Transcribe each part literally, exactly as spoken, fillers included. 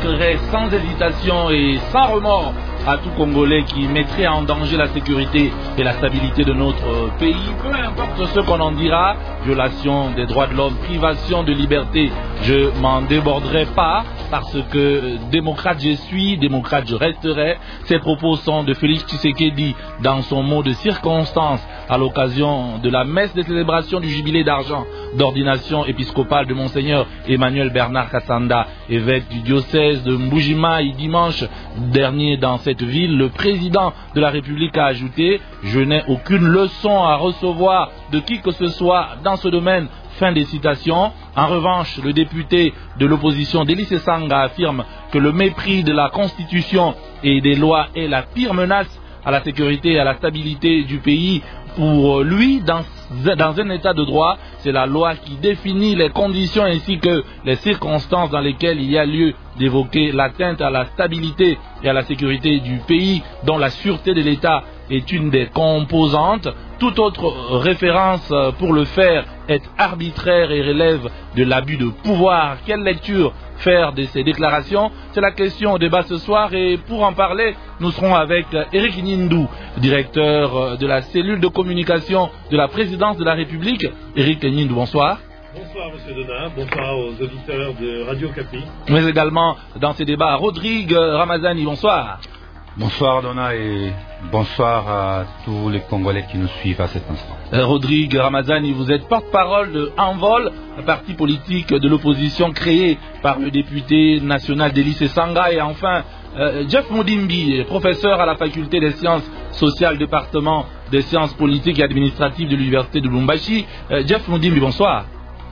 consacrerai sans hésitation et sans remords à tout Congolais qui mettrait en danger la sécurité et la stabilité de notre pays, peu importe ce qu'on en dira, violation des droits de l'homme, privation de liberté, je m'en déborderai pas parce que démocrate je suis, démocrate je resterai. Ces propos sont de Félix Tshisekedi dans son mot de circonstance à l'occasion de la messe de célébration du jubilé d'argent d'ordination épiscopale de Monseigneur Emmanuel Bernard Kassanda, évêque du diocèse de Mbuji-Mayi dimanche dernier dans cette ville. Le président de la République a ajouté « Je n'ai aucune leçon à recevoir de qui que ce soit dans ce domaine ». Fin des citations. En revanche, le député de l'opposition Delis Esanga affirme que le mépris de la Constitution et des lois est la pire menace à la sécurité et à la stabilité du pays. Pour lui, dans, dans un état de droit, c'est la loi qui définit les conditions ainsi que les circonstances dans lesquelles il y a lieu d'évoquer l'atteinte à la stabilité et à la sécurité du pays, dont la sûreté de l'État est une des composantes. Toute autre référence pour le faire est arbitraire et relève de l'abus de pouvoir. Quelle lecture faire de ces déclarations? C'est la question au débat ce soir, et pour en parler, nous serons avec Eric Nindou, directeur de la cellule de communication de la présidence de la République. Eric Nindou, bonsoir. Bonsoir M. Donat, bonsoir aux auditeurs de Radio Capi. Mais également dans ces débats, Rodrigue Ramazani, bonsoir. Bonsoir Dona et bonsoir à tous les Congolais qui nous suivent à cet instant. Euh, Rodrigue Ramazani, vous êtes porte-parole de Envol, un parti politique de l'opposition créé par le député national Delis Esanga. Et enfin, euh, Jeff Moudimbi, professeur à la faculté des sciences sociales, département des sciences politiques et administratives de l'université de Lubumbashi. Euh, Jeff Moudimbi, bonsoir.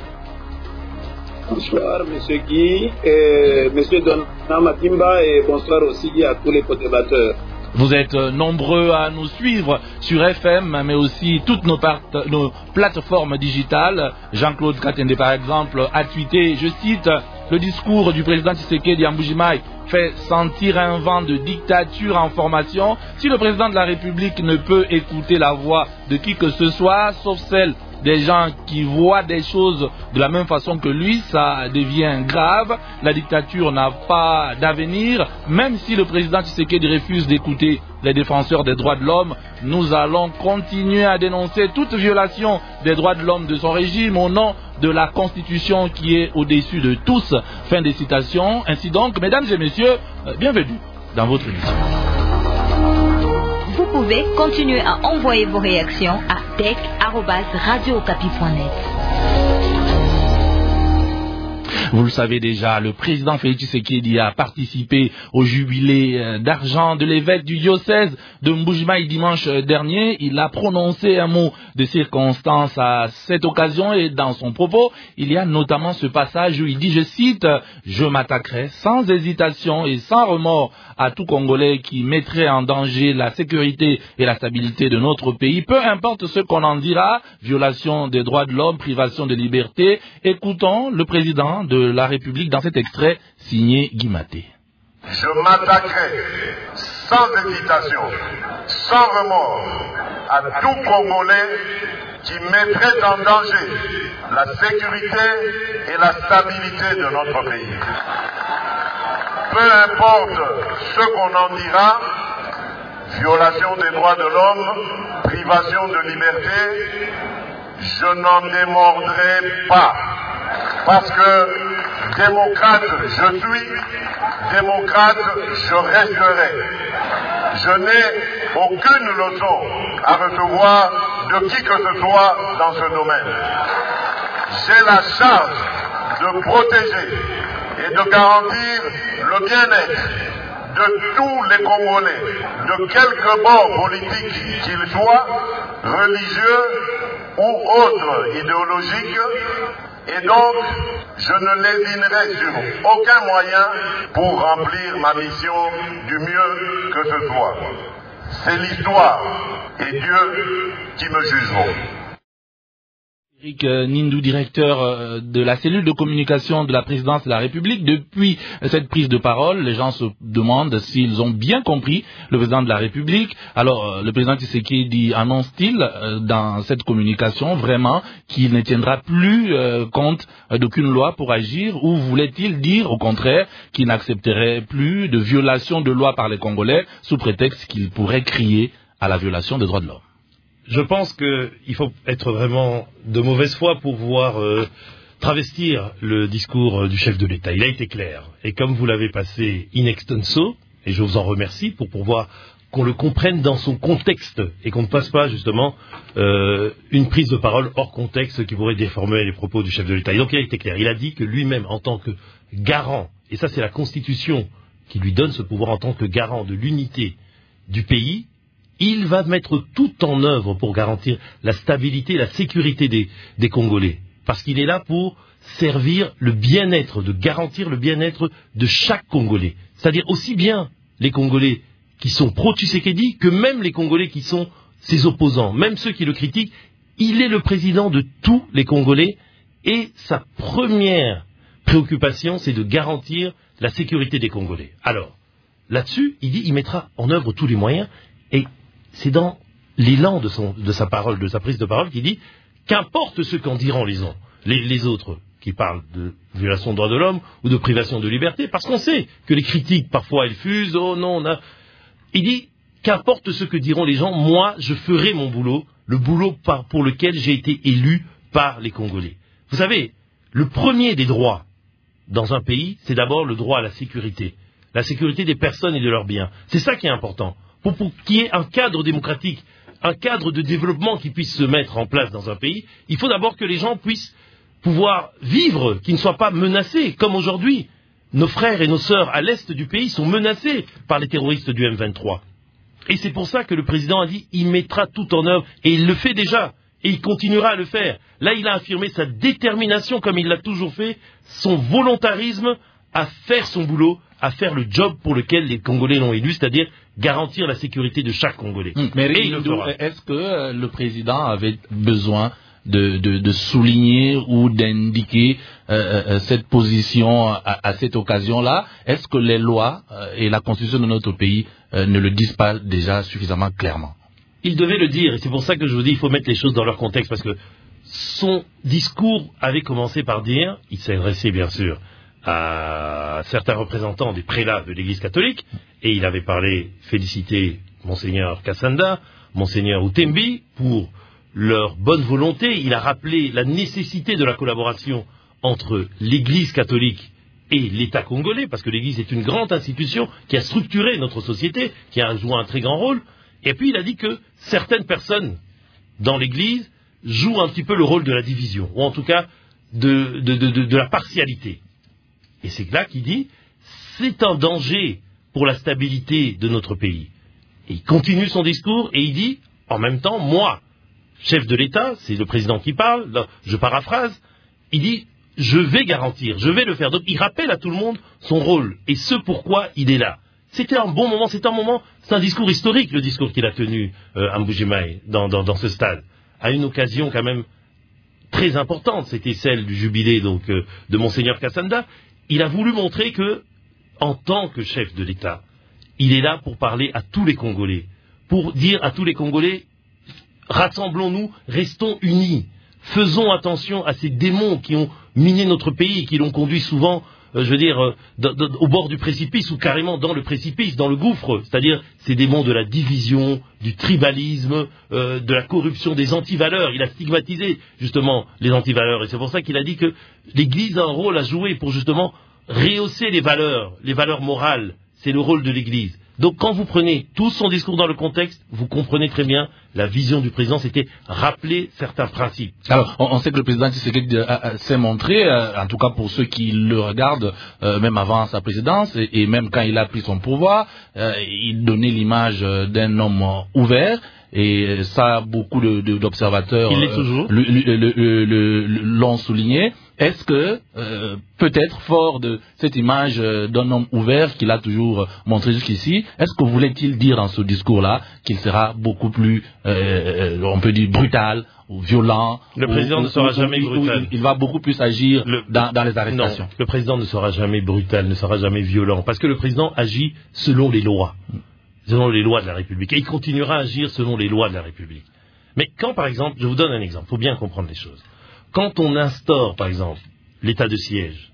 Bonsoir M. Guy, et M. Donat Matimba, et bonsoir aussi à tous les co-débatteurs. Vous êtes nombreux à nous suivre sur F M, mais aussi toutes nos, nos plateformes digitales. Jean-Claude Katende, par exemple, a tweeté, je cite, « Le discours du président Tshisekedi à Mbuji-Mayi fait sentir un vent de dictature en formation. Si le président de la République ne peut écouter la voix de qui que ce soit, sauf celle des gens qui voient des choses de la même façon que lui, ça devient grave. La dictature n'a pas d'avenir. Même si le président Tshisekedi refuse d'écouter les défenseurs des droits de l'homme, nous allons continuer à dénoncer toute violation des droits de l'homme de son régime au nom de la Constitution qui est au-dessus de tous. » Fin des citations. Ainsi donc, mesdames et messieurs, bienvenue dans votre émission. Vous pouvez continuer à envoyer vos réactions à tech arobase radio okapi point net. Vous le savez déjà, le président Félix Tshisekedi a participé au jubilé d'argent de l'évêque du diocèse de Mbuji-Mayi dimanche dernier. Il a prononcé un mot de circonstance à cette occasion et dans son propos, il y a notamment ce passage où il dit, je cite, « Je m'attaquerai sans hésitation et sans remords à tout Congolais qui mettrait en danger la sécurité et la stabilité de notre pays, peu importe ce qu'on en dira, violation des droits de l'homme, privation de liberté. » Écoutons le président de la République dans cet extrait signé Guy Maté. Je m'attaquerai sans hésitation, sans remords à tout Congolais qui mettrait en danger la sécurité et la stabilité de notre pays. Peu importe ce qu'on en dira, violation des droits de l'homme, privation de liberté, je n'en démordrai pas. Parce que démocrate je suis, démocrate je resterai. Je n'ai aucune leçon à recevoir de qui que ce soit dans ce domaine. J'ai la charge de protéger et de garantir le bien-être de tous les Congolais, de quelque bord politique qu'ils soient, religieux ou autres idéologiques. Et donc, je ne lésinerai sur aucun moyen pour remplir ma mission du mieux que ce soit. C'est l'histoire et Dieu qui me jugeront. Eric Nindou, directeur de la cellule de communication de la présidence de la République. Depuis cette prise de parole, les gens se demandent s'ils ont bien compris le président de la République. Alors, le président Tshisekedi annonce-t-il dans cette communication vraiment qu'il ne tiendra plus compte d'aucune loi pour agir, ou voulait-il dire au contraire qu'il n'accepterait plus de violation de loi par les Congolais sous prétexte qu'il pourrait crier à la violation des droits de l'homme? Je pense qu'il faut être vraiment de mauvaise foi pour pouvoir euh, travestir le discours du chef de l'État. Il a été clair. Et comme vous l'avez passé in extenso, et je vous en remercie, pour pouvoir qu'on le comprenne dans son contexte et qu'on ne passe pas justement euh, une prise de parole hors contexte qui pourrait déformer les propos du chef de l'État. Et donc il a été clair. Il a dit que lui-même, en tant que garant, et ça c'est la Constitution qui lui donne ce pouvoir en tant que garant de l'unité du pays, il va mettre tout en œuvre pour garantir la stabilité et la sécurité des, des Congolais. Parce qu'il est là pour servir le bien-être, de garantir le bien-être de chaque Congolais. C'est-à-dire aussi bien les Congolais qui sont pro-Tshisekedi que même les Congolais qui sont ses opposants, même ceux qui le critiquent. Il est le président de tous les Congolais et sa première préoccupation, c'est de garantir la sécurité des Congolais. Alors, là-dessus, il dit qu'il mettra en œuvre tous les moyens. Et c'est dans l'élan de, son, de sa parole, de sa prise de parole, qu'il dit qu'importe ce qu'en diront les, les, les autres qui parlent de violation des droits de l'homme ou de privation de liberté, parce qu'on sait que les critiques parfois elles fusent. Oh non, on a. Il dit qu'importe ce que diront les gens, moi je ferai mon boulot, le boulot par, pour lequel j'ai été élu par les Congolais. Vous savez, le premier des droits dans un pays, c'est d'abord le droit à la sécurité, la sécurité des personnes et de leurs biens. C'est ça qui est important. Pour, pour qu'il y ait un cadre démocratique, un cadre de développement qui puisse se mettre en place dans un pays, il faut d'abord que les gens puissent pouvoir vivre, qu'ils ne soient pas menacés. Comme aujourd'hui, nos frères et nos sœurs à l'est du pays sont menacés par les terroristes du M vingt-trois. Et c'est pour ça que le président a dit qu'il mettra tout en œuvre, et il le fait déjà, et il continuera à le faire. Là, il a affirmé sa détermination, comme il l'a toujours fait, son volontarisme à faire son boulot, à faire le job pour lequel les Congolais l'ont élu, c'est-à-dire garantir la sécurité de chaque Congolais. Mmh, mais et il le fera. Est-ce que euh, le président avait besoin de, de, de souligner ou d'indiquer euh, euh, cette position à, à cette occasion-là? Est-ce que les lois euh, et la constitution de notre pays euh, ne le disent pas déjà suffisamment clairement? Il devait le dire, et c'est pour ça que je vous dis qu'il faut mettre les choses dans leur contexte, parce que son discours avait commencé par dire, il s'adressait bien sûr à certains représentants des prélats de l'Église catholique, et il avait parlé, félicité Monseigneur Kassanda, Monseigneur Outembi, pour leur bonne volonté. Il a rappelé la nécessité de la collaboration entre l'Église catholique et l'État congolais, parce que l'Église est une grande institution qui a structuré notre société, qui a joué un très grand rôle. Et puis il a dit que certaines personnes dans l'Église jouent un petit peu le rôle de la division, ou en tout cas de, de, de, de, de la partialité. Et c'est là qu'il dit, c'est un danger pour la stabilité de notre pays. Et il continue son discours et il dit, en même temps, moi, chef de l'État, c'est le président qui parle, là, je paraphrase, il dit, je vais garantir, je vais le faire. Donc il rappelle à tout le monde son rôle et ce pourquoi il est là. C'était un bon moment, c'est un moment, c'est un discours historique, le discours qu'il a tenu euh, à Mbujimayi, dans, dans, dans ce stade, à une occasion quand même très importante, c'était celle du jubilé donc euh, de Monseigneur Kassanda. Il a voulu montrer que, en tant que chef de l'État, il est là pour parler à tous les Congolais, pour dire à tous les Congolais, rassemblons-nous, restons unis, faisons attention à ces démons qui ont miné notre pays et qui l'ont conduit souvent, euh, je veux dire, euh, d- d- au bord du précipice ou carrément dans le précipice, dans le gouffre, c'est-à-dire ces démons de la division, du tribalisme, euh, de la corruption, des antivaleurs. Il a stigmatisé justement les antivaleurs et c'est pour ça qu'il a dit que l'Église a un rôle à jouer pour justement rehausser les valeurs, les valeurs morales. C'est le rôle de l'Église. Donc quand vous prenez tout son discours dans le contexte, vous comprenez très bien la vision du président, c'était rappeler certains principes. Alors, on, on sait que le président Tshisekedi s'est montré, euh, en tout cas pour ceux qui le regardent, euh, même avant sa présidence, et, et même quand il a pris son pouvoir, euh, il donnait l'image d'un homme ouvert, et ça, beaucoup de, de, d'observateurs il l'est toujours. Euh, l'ont souligné. est-ce que, euh, peut-être fort de cette image euh, d'un homme ouvert qu'il a toujours euh, montré jusqu'ici, est-ce que voulait-il dire dans ce discours-là qu'il sera beaucoup plus, euh, on peut dire, brutal ou violent? Le président ou, ne sera ou, jamais ou, brutal. Il, il va beaucoup plus agir le, dans, dans les arrestations. Non, le président ne sera jamais brutal, ne sera jamais violent, parce que le président agit selon les lois, selon les lois de la République, et il continuera à agir selon les lois de la République. Mais quand, par exemple, je vous donne un exemple, il faut bien comprendre les choses. Quand on instaure, par exemple, l'état de siège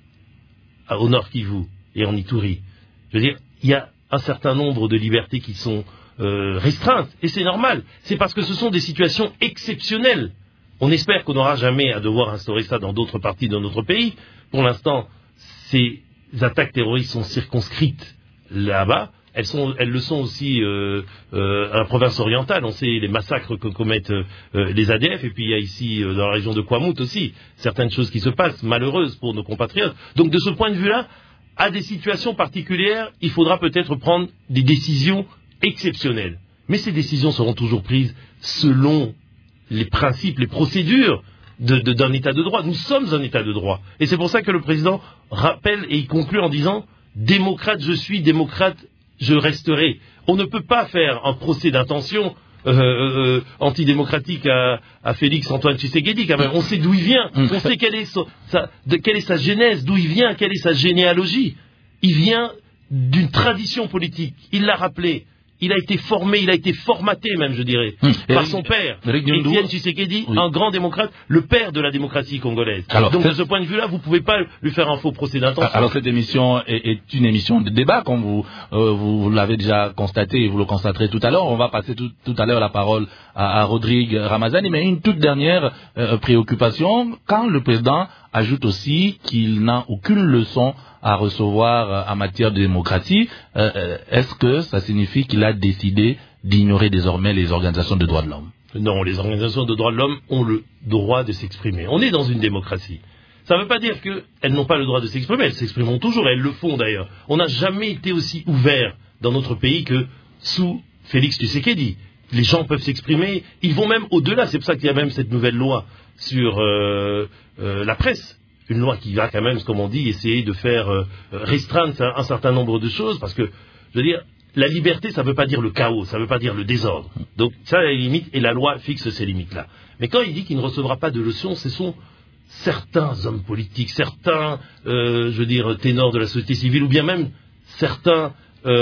au Nord Kivu et en Ituri, je veux dire, il y a un certain nombre de libertés qui sont euh, restreintes, et c'est normal. C'est parce que ce sont des situations exceptionnelles. On espère qu'on n'aura jamais à devoir instaurer ça dans d'autres parties de notre pays. Pour l'instant, ces attaques terroristes sont circonscrites là-bas. Elles, sont, elles le sont aussi euh, euh, à la province orientale. On sait les massacres que commettent euh, les A D F, et puis il y a ici, euh, dans la région de Kwamut aussi, certaines choses qui se passent, malheureuses pour nos compatriotes. Donc de ce point de vue-là, à des situations particulières, il faudra peut-être prendre des décisions exceptionnelles. Mais ces décisions seront toujours prises selon les principes, les procédures de, de, d'un état de droit. Nous sommes un état de droit. Et c'est pour ça que le président rappelle et il conclut en disant « Démocrate je suis, démocrate je resterai ». On ne peut pas faire un procès d'intention euh, euh, antidémocratique à, à Félix Antoine Tshisekedi quand même. On sait d'où il vient, on sait quelle est, so, sa, de, quelle est sa genèse, d'où il vient, quelle est sa généalogie. Il vient d'une tradition politique, il l'a rappelé. Il a été formé, il a été formaté même, je dirais, hum. par Eric, son père, Étienne Tshisekedi, oui. un grand démocrate, le père de la démocratie congolaise. Alors, donc de ce point de vue-là, vous ne pouvez pas lui faire un faux procès d'intention. Alors cette émission est, est une émission de débat, comme vous, euh, vous, vous l'avez déjà constaté et vous le constaterez tout à l'heure. On va passer tout, tout à l'heure la parole à, à Rodrigue Ramazani, mais une toute dernière euh, préoccupation, quand le président ajoute aussi qu'il n'a aucune leçon à recevoir en matière de démocratie, euh, est-ce que ça signifie qu'il a décidé d'ignorer désormais les organisations de droits de l'homme? Non, les organisations de droits de l'homme ont le droit de s'exprimer. On est dans une démocratie. Ça ne veut pas dire qu'elles n'ont pas le droit de s'exprimer, elles s'exprimeront toujours, et elles le font d'ailleurs. On n'a jamais été aussi ouvert dans notre pays que sous Félix Tshisekedi. Les gens peuvent s'exprimer, ils vont même au-delà, c'est pour ça qu'il y a même cette nouvelle loi sur euh, euh, la presse. Une loi qui va quand même, comme on dit, essayer de faire euh, restreindre un, un certain nombre de choses, parce que, je veux dire, la liberté, ça ne veut pas dire le chaos, ça ne veut pas dire le désordre. Donc, ça a les limites, et la loi fixe ces limites-là. Mais quand il dit qu'il ne recevra pas de leçons, ce sont certains hommes politiques, certains, euh, je veux dire, ténors de la société civile, ou bien même certains,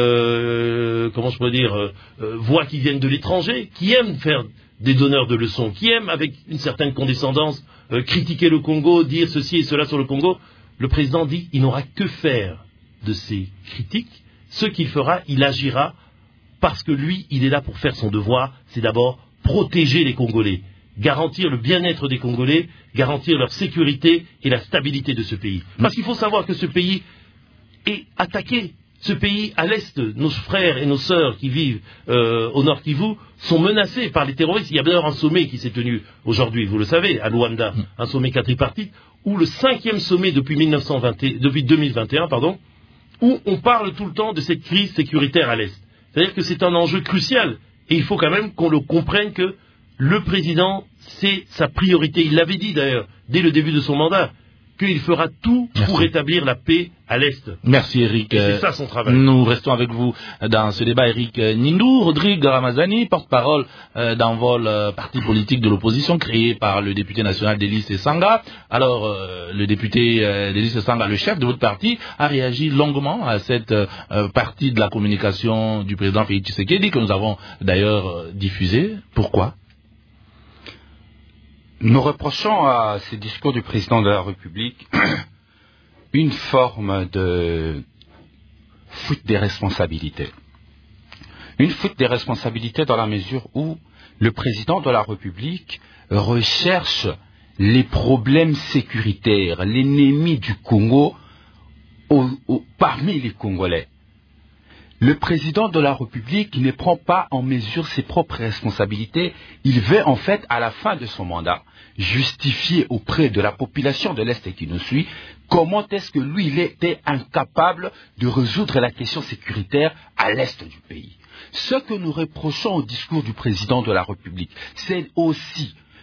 euh, comment je pourrais dire, euh, euh, voix qui viennent de l'étranger, qui aiment faire des donneurs de leçons, qui aiment, avec une certaine condescendance, Euh, critiquer le Congo, dire ceci et cela sur le Congo. Le président dit qu'il n'aura que faire de ces critiques. Ce qu'il fera, il agira parce que lui, il est là pour faire son devoir. C'est d'abord protéger les Congolais, garantir le bien-être des Congolais, garantir leur sécurité et la stabilité de ce pays. Parce qu'il faut savoir que ce pays est attaqué. Ce pays, à l'est, nos frères et nos sœurs qui vivent euh, au Nord Kivu sont menacés par les terroristes. Il y a d'ailleurs un sommet qui s'est tenu aujourd'hui, vous le savez, à Luanda, un sommet quadripartite, où le cinquième sommet depuis, mille neuf cent vingt, depuis deux mille vingt et un, pardon, où on parle tout le temps de cette crise sécuritaire à l'est. C'est-à-dire que c'est un enjeu crucial, et il faut quand même qu'on le comprenne que le président, c'est sa priorité. Il l'avait dit d'ailleurs, dès le début de son mandat, qu'il fera tout Merci. pour rétablir la paix à l'Est. Merci Eric. Et c'est ça son travail. Nous restons avec vous dans ce débat. Eric Nindou, Rodrigue Ramazani, porte-parole euh, d'Envol, euh, parti politique de l'opposition créé par le député national Delis Esanga. Alors, euh, le député euh, Delis Esanga, le chef de votre parti, a réagi longuement à cette euh, partie de la communication du président Félix Tshisekedi que nous avons d'ailleurs euh, diffusée. Pourquoi ? Nous reprochons à ce discours du président de la République une forme de fuite des responsabilités. Une fuite des responsabilités dans la mesure où le président de la République recherche les problèmes sécuritaires, l'ennemi du Congo au, au, parmi les Congolais. Le président de la République ne prend pas en mesure ses propres responsabilités. Il veut en fait, à la fin de son mandat, justifier auprès de la population de l'Est qui nous suit comment est-ce que lui, il était incapable de résoudre la question sécuritaire à l'Est du pays. Ce que nous reprochons au discours du président de la République, c'est aussi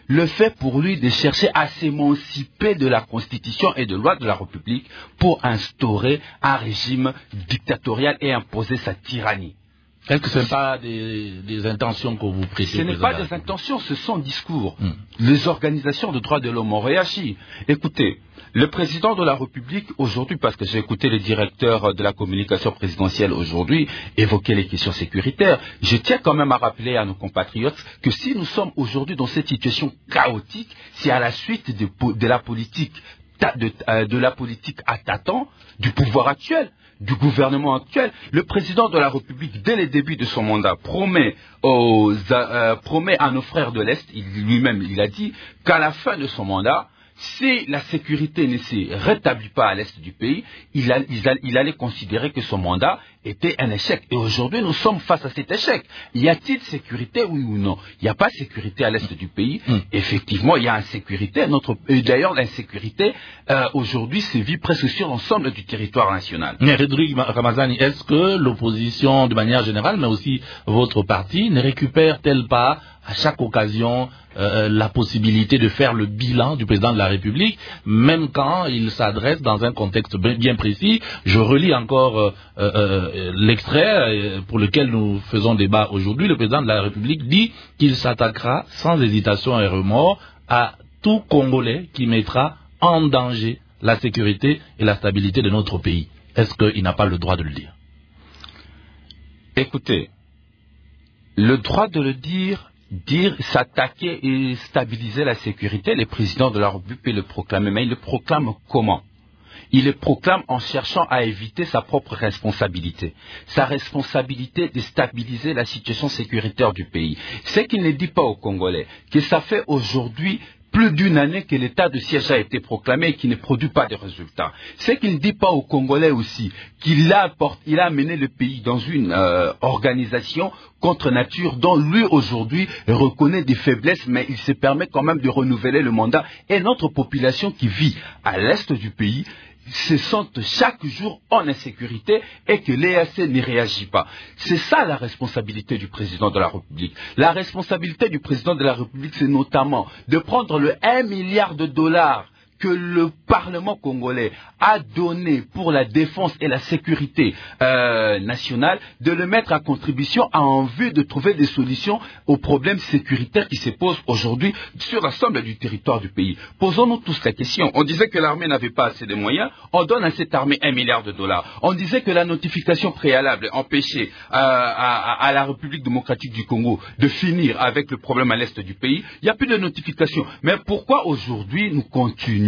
le fait pour lui de chercher à s'émanciper de la Constitution et de loi de la République pour instaurer un régime dictatorial et imposer sa tyrannie. Est-ce que ce n'est pas des, des intentions que vous prêtez? Ce n'est pas des intentions, ce sont discours. Hmm. Les organisations de droits de l'homme ont réagi. Écoutez, le président de la République aujourd'hui, parce que j'ai écouté le directeur de la communication présidentielle aujourd'hui évoquer les questions sécuritaires, je tiens quand même à rappeler à nos compatriotes que si nous sommes aujourd'hui dans cette situation chaotique, c'est à la suite de, de la politique de, euh, de la politique à tâtons du pouvoir actuel, du gouvernement actuel. Le président de la République, dès le début de son mandat, promet, aux, euh, promet à nos frères de l'Est, lui-même il a dit, qu'à la fin de son mandat, si la sécurité ne se rétablit pas à l'est du pays, il, a, il, a, il allait considérer que son mandat était un échec. Et aujourd'hui, nous sommes face à cet échec. Y a-t-il sécurité, oui ou non? Il n'y a pas de sécurité à l'est du pays. Mmh. Effectivement, il y a insécurité. Notre, et d'ailleurs, l'insécurité, euh, aujourd'hui, sévit presque sur l'ensemble du territoire national. Mais Redrigue Ramazani, est-ce que l'opposition, de manière générale, mais aussi votre parti, ne récupère-t-elle pas à chaque occasion euh, la possibilité de faire le bilan du président de la République, même quand il s'adresse dans un contexte bien précis? Je relis encore euh, euh, l'extrait pour lequel nous faisons débat aujourd'hui. Le président de la République dit qu'il s'attaquera sans hésitation et remords à tout Congolais qui mettra en danger la sécurité et la stabilité de notre pays. Est-ce qu'il n'a pas le droit de le dire? Écoutez, le droit de le dire, dire, s'attaquer et stabiliser la sécurité, le président de la République peut le proclamer, mais il le proclame comment? Il le proclame en cherchant à éviter sa propre responsabilité. Sa responsabilité de stabiliser la situation sécuritaire du pays. C'est qu'il ne dit pas aux Congolais que ça fait aujourd'hui plus d'une année que l'état de siège a été proclamé et qui ne produit pas de résultats. C'est qu'il ne dit pas aux Congolais aussi qu'il a, il a mené le pays dans une euh, organisation contre nature dont lui aujourd'hui reconnaît des faiblesses, mais il se permet quand même de renouveler le mandat. Et notre population qui vit à l'est du pays se sentent chaque jour en insécurité et que l'E A C ne réagit pas. C'est ça la responsabilité du président de la République. La responsabilité du président de la République, c'est notamment de prendre le un milliard de dollars que le Parlement congolais a donné pour la défense et la sécurité euh, nationale, de le mettre à contribution en vue de trouver des solutions aux problèmes sécuritaires qui se posent aujourd'hui sur l'ensemble du territoire du pays. Posons-nous tous la question. On disait que l'armée n'avait pas assez de moyens, on donne à cette armée un milliard de dollars. On disait que la notification préalable empêchait euh, à, à la République démocratique du Congo de finir avec le problème à l'est du pays. Il n'y a plus de notification. Mais pourquoi aujourd'hui nous continuons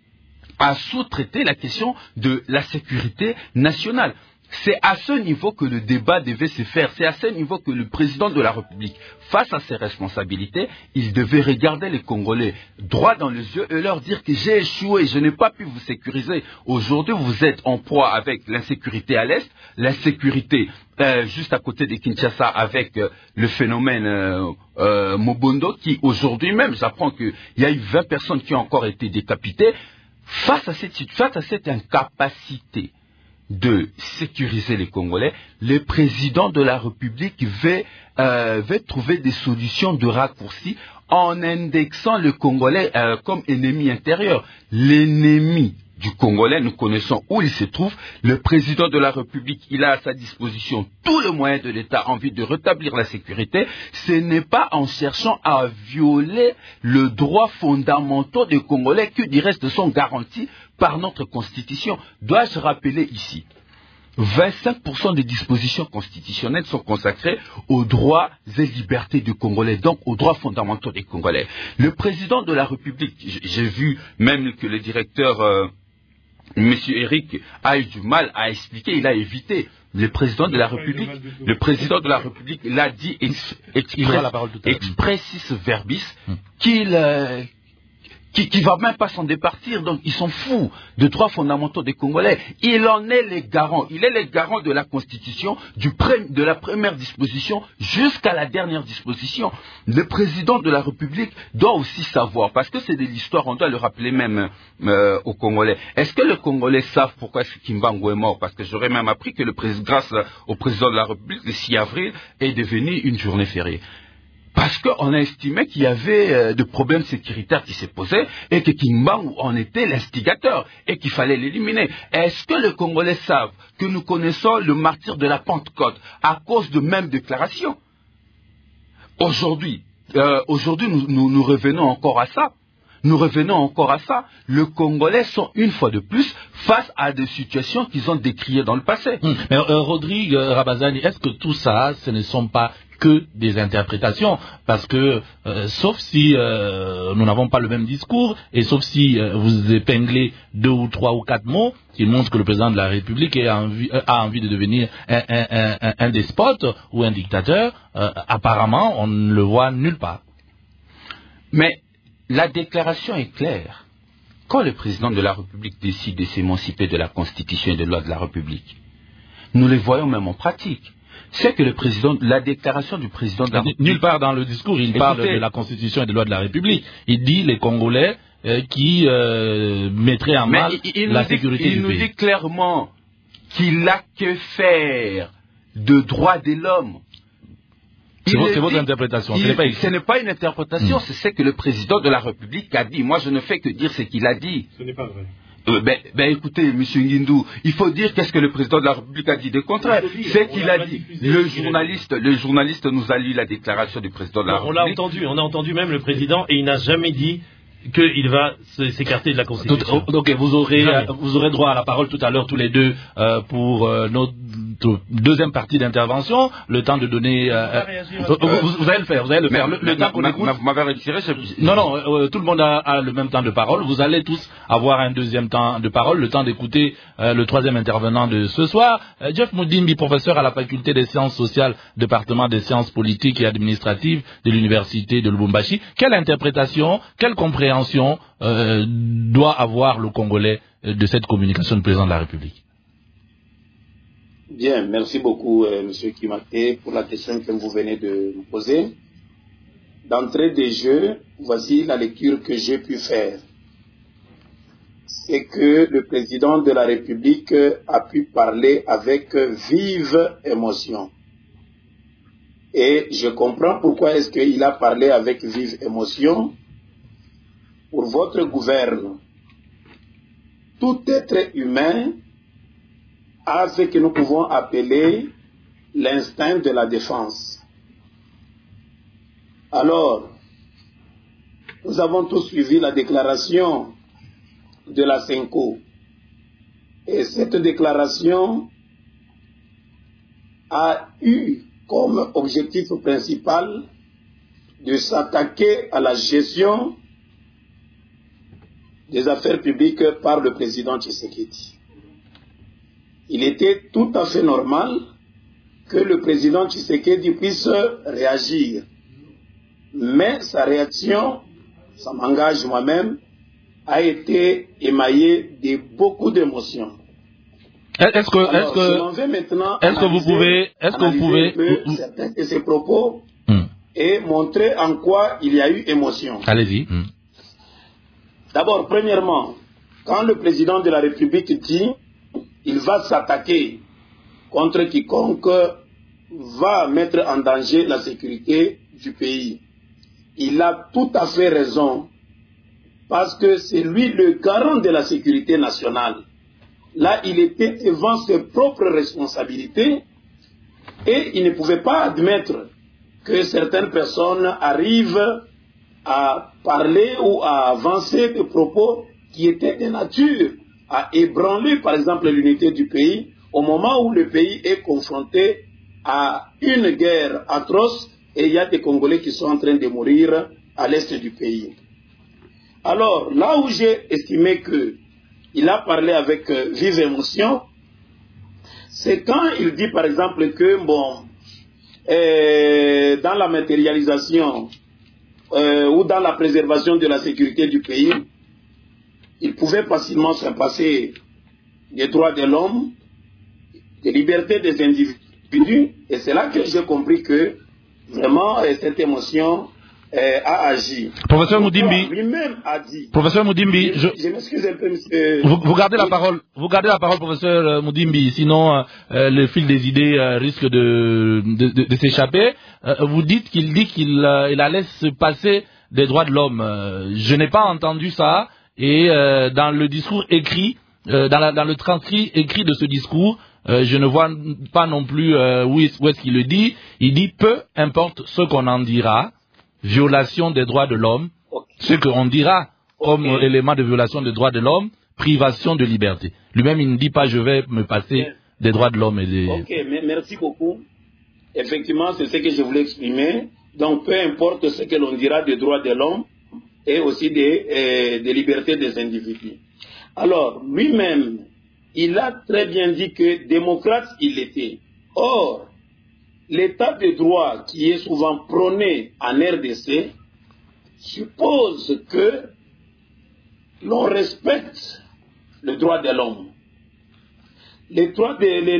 à sous-traiter la question de la sécurité nationale? C'est à ce niveau que le débat devait se faire. C'est à ce niveau que le président de la République, face à ses responsabilités, il devait regarder les Congolais droit dans les yeux et leur dire que j'ai échoué, je n'ai pas pu vous sécuriser. Aujourd'hui, vous êtes en proie avec l'insécurité à l'Est, l'insécurité euh, juste à côté de Kinshasa avec euh, le phénomène euh, euh, Mobondo, qui aujourd'hui même, j'apprends qu'il y a eu vingt personnes qui ont encore été décapitées. Face à cette, face à cette incapacité de sécuriser les Congolais, le président de la République veut, euh, veut trouver des solutions de raccourci en indexant le Congolais euh, comme ennemi intérieur. L'ennemi du Congolais, nous connaissons où il se trouve. Le président de la République, il a à sa disposition tous les moyens de l'État en vue de rétablir la sécurité. Ce n'est pas en cherchant à violer le droit fondamental des Congolais qui, du reste, sont garantis par notre Constitution. Dois-je rappeler ici, vingt-cinq pour cent des dispositions constitutionnelles sont consacrées aux droits et libertés des Congolais, donc aux droits fondamentaux des Congolais. Le président de la République, j'ai vu même que le directeur, euh, M. Eric, a eu du mal à expliquer, il a évité. Le président de la République, le président de la République l'a dit ex, express, expressis verbis qu'il euh, qui, qui va même pas s'en départir, donc ils sont fous de droits fondamentaux des Congolais. Il en est les garants, il est les garants de la Constitution, du pré, de la première disposition jusqu'à la dernière disposition. Le président de la République doit aussi savoir, parce que c'est de l'histoire, on doit le rappeler même euh, aux Congolais. Est-ce que les Congolais savent pourquoi Kimbangu est mort? Parce que j'aurais même appris que le président, grâce au président de la République, le six avril est devenu une journée fériée. Parce qu'on a estimé qu'il y avait euh, des problèmes sécuritaires qui se posaient et que Kimbangu en était l'instigateur et qu'il fallait l'éliminer. Est-ce que les Congolais savent que nous connaissons le martyr de la Pentecôte à cause de même déclaration? Aujourd'hui, euh, aujourd'hui nous, nous, nous revenons encore à ça. Nous revenons encore à ça. Les Congolais sont une fois de plus face à des situations qu'ils ont décriées dans le passé. Hum. Mais euh, Rodrigue euh, Rabazani, est-ce que tout ça, ce ne sont pas que des interprétations? Parce que, euh, sauf si euh, nous n'avons pas le même discours, et sauf si euh, vous épinglez deux ou trois ou quatre mots qui montrent que le président de la République a envie, euh, a envie de devenir un, un, un, un despote ou un dictateur, euh, apparemment, on ne le voit nulle part. Mais la déclaration est claire. Quand le président de la République décide de s'émanciper de la Constitution et des lois de la République, nous les voyons même en pratique. C'est que le président, la déclaration du président de la République... Nulle part dans le discours, il parle de la Constitution et des lois de la République. Il dit les Congolais euh, qui euh, mettraient en mal il, il la dit, sécurité il du nous pays. dit clairement qu'il n'a que faire de droits de l'homme. C'est votre, votre interprétation, il, ce n'est pas écrit. Ce n'est pas une interprétation, Mmh. c'est ce que le président de la République a dit. Moi, je ne fais que dire ce qu'il a dit. Ce n'est pas vrai. Euh, ben, ben écoutez, M. Nguindou, il faut dire qu'est-ce que le président de la République a dit. De contraire, c'est qu'il a dit. Le journaliste, le journaliste nous a lu la déclaration du président de la On l'a République. entendu, on a entendu même le président et il n'a jamais dit qu'il va s'écarter de la Constitution. Donc, vous aurez, vous aurez droit à la parole tout à l'heure tous les deux euh, pour euh, notre deuxième partie d'intervention. Le temps de donner. Euh, vous, vous, vous allez le faire. Vous allez le faire. Le, le temps qu'on écoute. Vous m'avez retiré. Non, non. Euh, tout le monde a, a le même temps de parole. Vous allez tous avoir un deuxième temps de parole, le temps d'écouter euh, le troisième intervenant de ce soir, euh, Jeff Moudimbi, professeur à la faculté des sciences sociales, département des sciences politiques et administratives de l'université de Lubumbashi. Quelle interprétation, quelle compréhension Euh, doit avoir le Congolais euh, de cette communication du président de la République? Bien, merci beaucoup, euh, M. Kimate, pour la question que vous venez de me poser. D'entrée des jeux, voici la lecture que j'ai pu faire. C'est que le président de la République a pu parler avec vive émotion. Et je comprends pourquoi est-ce qu'il a parlé avec vive émotion. Pour votre gouverne, tout être humain a ce que nous pouvons appeler l'instinct de la défense. Alors, nous avons tous suivi la déclaration de la Senko. Et cette déclaration a eu comme objectif principal de s'attaquer à la gestion des affaires publiques par le président Tshisekedi. Il était tout à fait normal que le président Tshisekedi puisse réagir. Mais sa réaction, ça m'engage moi-même, a été émaillée de beaucoup d'émotions. Est-ce que, est-ce que, est-ce que vous pouvez, est-ce que vous pouvez, certains de ses propos hmm. et montrer en quoi il y a eu émotion. Allez-y. Hmm. D'abord, premièrement, quand le président de la République dit qu'il va s'attaquer contre quiconque va mettre en danger la sécurité du pays, il a tout à fait raison, parce que c'est lui le garant de la sécurité nationale. Là, il était devant ses propres responsabilités et il ne pouvait pas admettre que certaines personnes arrivent à parler ou à avancer des propos qui étaient de nature à ébranler, par exemple, l'unité du pays au moment où le pays est confronté à une guerre atroce et il y a des Congolais qui sont en train de mourir à l'est du pays. Alors, là où j'ai estimé qu'il a parlé avec euh, vive émotion, c'est quand il dit, par exemple, que, bon, euh, dans la matérialisation euh, ou dans la préservation de la sécurité du pays, il pouvait facilement se passer des droits de l'homme, des libertés des individus, et c'est là que j'ai compris que, vraiment, cette émotion euh, a agi. Professeur Moudimbi, lui-même a dit. Professeur Moudimbi, je, je, je m'excuse un peu, monsieur. Vous, vous gardez la parole, vous gardez la parole, professeur Moudimbi. Sinon, euh, le fil des idées euh, risque de, de, de, de s'échapper. Euh, vous dites qu'il dit qu'il euh, il allait se passer des droits de l'homme. Euh, je n'ai pas entendu ça. Et euh, dans le discours écrit, euh, dans, la, dans le transcrit écrit de ce discours, euh, je ne vois pas non plus euh, où est, où est-ce qu'il le dit. Il dit peu importe ce qu'on en dira. Violation des droits de l'homme, okay. Ce qu'on dira comme okay. élément de violation des droits de l'homme, privation de liberté. Lui-même, il ne dit pas je vais me passer okay. des droits de l'homme. Et des... Ok, mais merci beaucoup. Effectivement, c'est ce que je voulais exprimer. Donc, peu importe ce que l'on dira des droits de l'homme et aussi des, euh, des libertés des individus. Alors, lui-même, il a très bien dit que démocrate il était. Or, l'état de droit qui est souvent prôné en R D C suppose que l'on respecte le droit de l'homme. L'état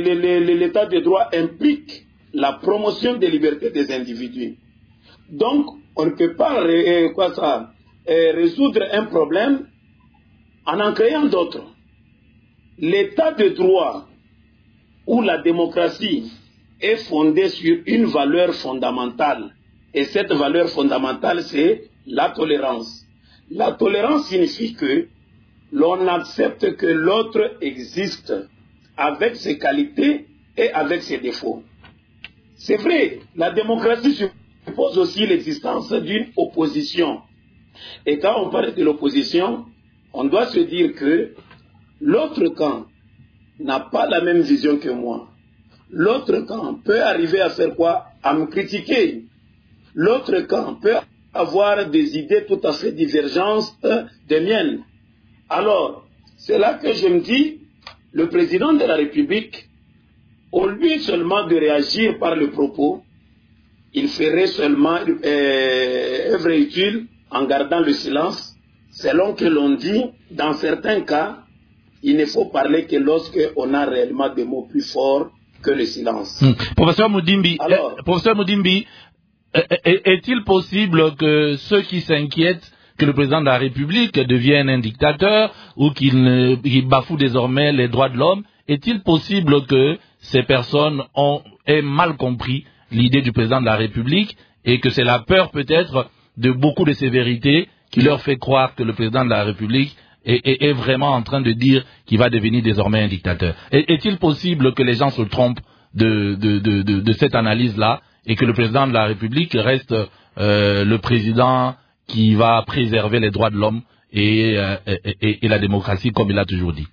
de droit implique la promotion des libertés des individus. Donc, on ne peut pas euh, quoi ça, euh, résoudre un problème en en créant d'autres. L'état de droit ou la démocratie est fondée sur une valeur fondamentale. Et cette valeur fondamentale, c'est la tolérance. La tolérance signifie que l'on accepte que l'autre existe avec ses qualités et avec ses défauts. C'est vrai, la démocratie suppose aussi l'existence d'une opposition. Et quand on parle de l'opposition, on doit se dire que l'autre camp n'a pas la même vision que moi. L'autre camp peut arriver à faire quoi? À me critiquer. L'autre camp peut avoir des idées tout à fait divergentes des miennes. Alors, c'est là que je me dis, le président de la République, au lieu seulement de réagir par le propos, il ferait seulement euh, œuvre utile en gardant le silence, selon que l'on dit, dans certains cas, il ne faut parler que lorsque on a réellement des mots plus forts que le silence. Hum. Professeur Moudimbi, Alors, euh, professeur Moudimbi, est-il possible que ceux qui s'inquiètent que le président de la République devienne un dictateur ou qu'il qu'il bafoue désormais les droits de l'homme, est-il possible que ces personnes ont, aient mal compris l'idée du président de la République et que c'est la peur peut-être de beaucoup de sévérité qui leur fait croire que le président de la République est, est, est vraiment en train de dire qu'il va devenir désormais un dictateur? Est-il possible que les gens se trompent de, de, de, de, de cette analyse-là et que le président de la République reste euh, le président qui va préserver les droits de l'homme et, euh, et, et la démocratie comme il a toujours dit?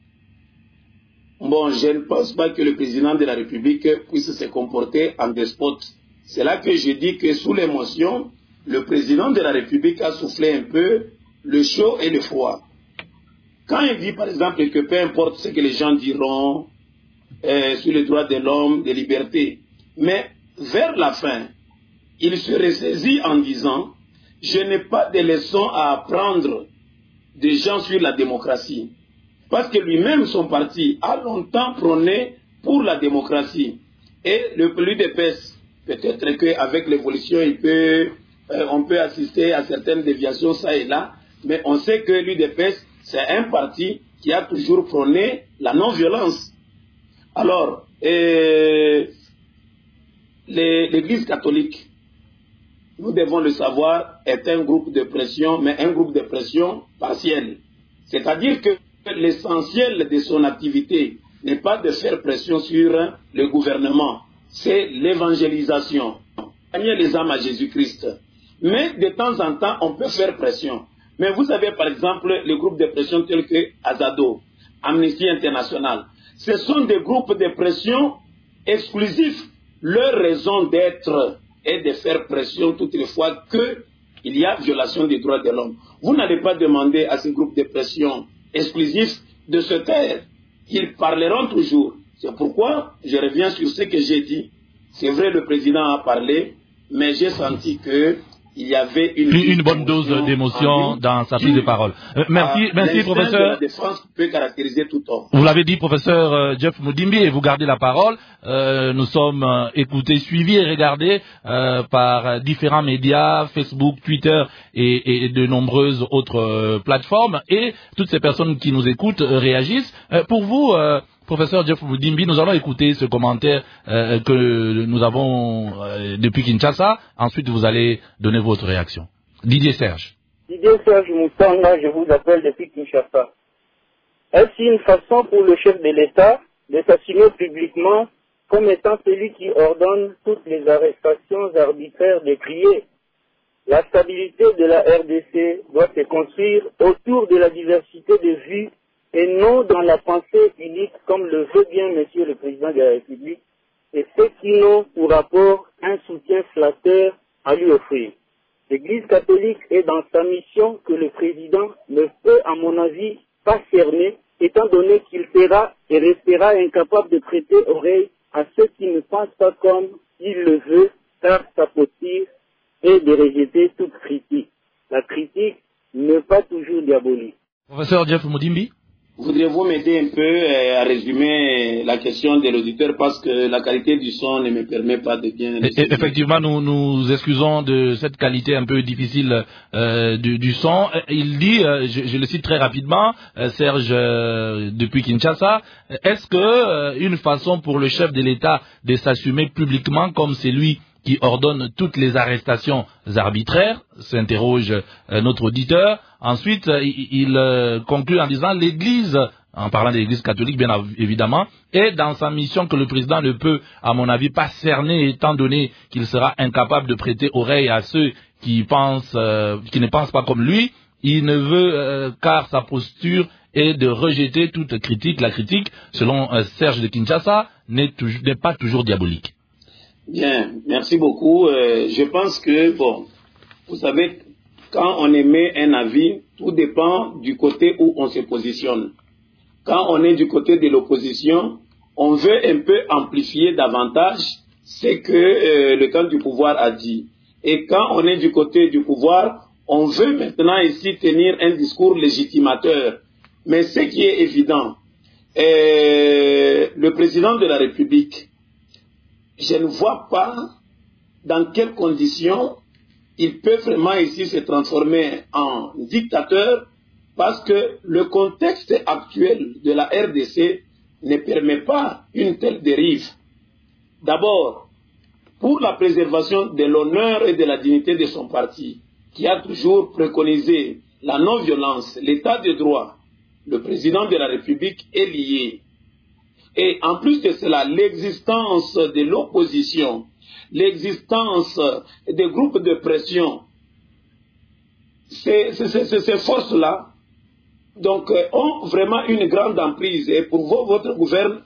Bon, je ne pense pas que le président de la République puisse se comporter en despote. C'est là que je dis que sous l'émotion, le président de la République a soufflé un peu le chaud et le froid. Quand il dit par exemple que peu importe ce que les gens diront euh, sur les droits de l'homme, des libertés, mais vers la fin, il se ressaisit en disant « Je n'ai pas de leçons à apprendre des gens sur la démocratie ». Parce que lui-même, son parti, a longtemps prôné pour la démocratie. Et le l'U D P S, peut-être qu'avec l'évolution, il peut, euh, on peut assister à certaines déviations, ça et là, mais on sait que l'U D P S, c'est un parti qui a toujours prôné la non-violence. Alors, euh, l'Église catholique, nous devons le savoir, est un groupe de pression, mais un groupe de pression partiel. C'est-à-dire que l'essentiel de son activité n'est pas de faire pression sur le gouvernement, c'est l'évangélisation, gagner les âmes à Jésus-Christ. Mais de temps en temps, on peut faire pression. Mais vous avez par exemple les groupes de pression tels que Azado, Amnesty International. Ce sont des groupes de pression exclusifs. Leur raison d'être est de faire pression toutes les fois qu'il y a violation des droits de l'homme. Vous n'allez pas demander à ces groupes de pression exclusifs de se taire. Ils parleront toujours. C'est pourquoi je reviens sur ce que j'ai dit. C'est vrai, le président a parlé, mais j'ai senti qu'il il y avait une, une, une bonne dose d'émotion dans sa prise de parole. Euh, merci, à merci professeur. De la défense peut caractériser tout homme. Vous l'avez dit, professeur euh, Jeff Mudimbi, et vous gardez la parole. Euh, nous sommes euh, écoutés, suivis et regardés euh, par différents médias, Facebook, Twitter et, et de nombreuses autres euh, plateformes. Et toutes ces personnes qui nous écoutent euh, réagissent. Euh, pour vous, euh, professeur Jeff Mudimbi, nous allons écouter ce commentaire euh, que nous avons euh, depuis Kinshasa. Ensuite, vous allez donner votre réaction. Didier Serge. Didier Serge Moussanga, je vous appelle depuis Kinshasa. Est-ce une façon pour le chef de l'État de s'assumer publiquement comme étant celui qui ordonne toutes les arrestations arbitraires de crier? La stabilité de la R D C doit se construire autour de la diversité de vues et non dans la pensée unique comme le veut bien Monsieur le Président de la République et ceux qui n'ont pour rapport un soutien flatteur à lui offrir. L'Église catholique est dans sa mission que le Président ne peut, à mon avis, pas cerner, étant donné qu'il sera et restera incapable de prêter oreille à ceux qui ne pensent pas comme il le veut, car sa posture est de rejeter toute critique. La critique n'est pas toujours diabolique. Professeur Jeff Mudimbi. Voudriez-vous m'aider un peu euh, à résumer la question de l'auditeur parce que la qualité du son ne me permet pas de bien... Et, effectivement, nous nous excusons de cette qualité un peu difficile euh, du, du son. Il dit, euh, je, je le cite très rapidement, euh, Serge, euh, depuis Kinshasa, est-ce que euh, une façon pour le chef de l'État de s'assumer publiquement comme c'est lui qui ordonne toutes les arrestations arbitraires, s'interroge euh, notre auditeur. Ensuite, euh, il, il euh, conclut en disant l'Église, en parlant de l'Église catholique bien évidemment, est dans sa mission que le président ne peut, à mon avis, pas cerner étant donné qu'il sera incapable de prêter oreille à ceux qui pensent, euh, qui ne pensent pas comme lui. Il ne veut, euh, car sa posture est de rejeter toute critique. La critique, selon euh, Serge de Kinshasa, n'est, toujours, n'est pas toujours diabolique. Bien, merci beaucoup. Euh, je pense que, bon, vous savez, quand on émet un avis, tout dépend du côté où on se positionne. Quand on est du côté de l'opposition, on veut un peu amplifier davantage ce que euh, le camp du pouvoir a dit. Et quand on est du côté du pouvoir, on veut maintenant ici tenir un discours légitimateur. Mais ce qui est évident, euh, le président de la République, je ne vois pas dans quelles conditions il peut vraiment ici se transformer en dictateur parce que le contexte actuel de la R D C ne permet pas une telle dérive. D'abord, pour la préservation de l'honneur et de la dignité de son parti, qui a toujours préconisé la non-violence, l'état de droit, le président de la République est lié. Et en plus de cela, l'existence de l'opposition, l'existence des groupes de pression, ces, ces, ces, ces forces-là donc, ont vraiment une grande emprise. Et pour vous, votre gouvernement,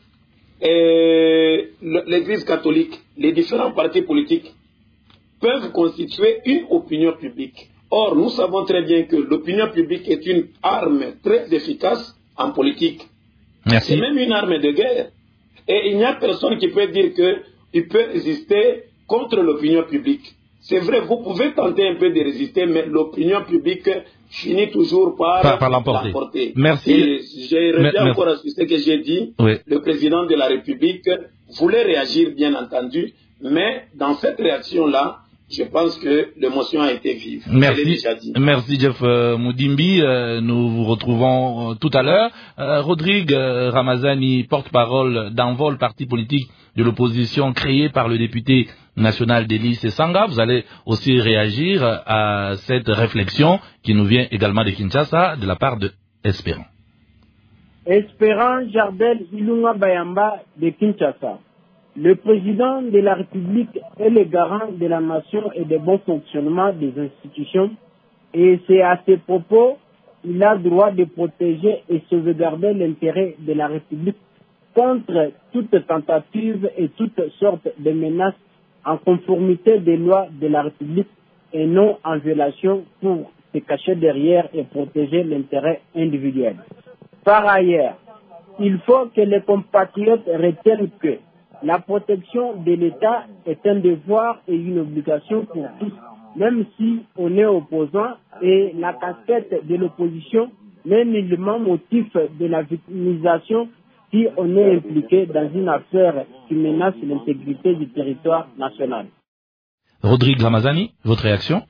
l'Église catholique, les différents partis politiques peuvent constituer une opinion publique. Or, nous savons très bien que l'opinion publique est une arme très efficace en politique. C'est même une arme de guerre. Et il n'y a personne qui peut dire qu'il peut résister contre l'opinion publique. C'est vrai, vous pouvez tenter un peu de résister, mais l'opinion publique finit toujours par, par, par l'emporter. l'emporter. Merci. Et je reviens encore à ce que j'ai dit. Oui. Le président de la République voulait réagir, bien entendu, mais dans cette réaction-là, je pense que l'émotion a été vive. Merci, merci Jeff euh, Mudimbi. Euh, nous vous retrouvons euh, tout à l'heure. Euh, Rodrigue euh, Ramazani, porte-parole d'Envol, parti politique de l'opposition créé par le député national d'Élie Sanga. Vous allez aussi réagir à cette réflexion qui nous vient également de Kinshasa de la part de Espérant. Espérant Jardel Ilunga Bayamba de Kinshasa. Le président de la République est le garant de la nation et du bon fonctionnement des institutions et c'est à ce propos il a droit de protéger et sauvegarder l'intérêt de la République contre toute tentative et toutes sortes de menaces en conformité des lois de la République et non en violation pour se cacher derrière et protéger l'intérêt individuel. Par ailleurs, il faut que les compatriotes retiennent que la protection de l'État est un devoir et une obligation pour tous même si on est opposant, et la casquette de l'opposition n'est nullement motif de la victimisation si on est impliqué dans une affaire qui menace l'intégrité du territoire national. Rodrigue Ramazani, votre réaction?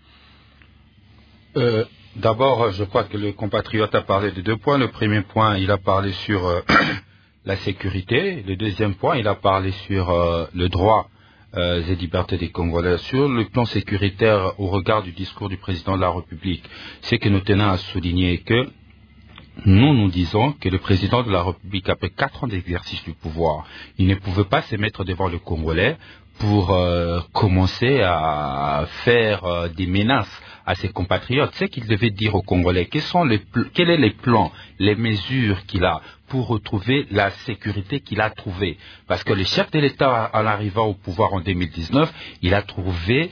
euh, D'abord, je crois que le compatriote a parlé de deux points. Le premier point, il a parlé sur euh, la sécurité. Le deuxième point, il a parlé sur euh, le droit euh, et libertés des Congolais. Sur le plan sécuritaire, au regard du discours du président de la République, c'est que nous tenons à souligner que nous, nous disons que le président de la République, après quatre ans d'exercice du pouvoir, il ne pouvait pas se mettre devant le Congolais pour euh, commencer à faire euh, des menaces à ses compatriotes. C'est qu'il devait dire aux Congolais quels sont les pl- quels sont les plans, les mesures qu'il a pour retrouver la sécurité qu'il a trouvée. Parce que le chef de l'État, en arrivant au pouvoir en deux mille dix-neuf, il a trouvé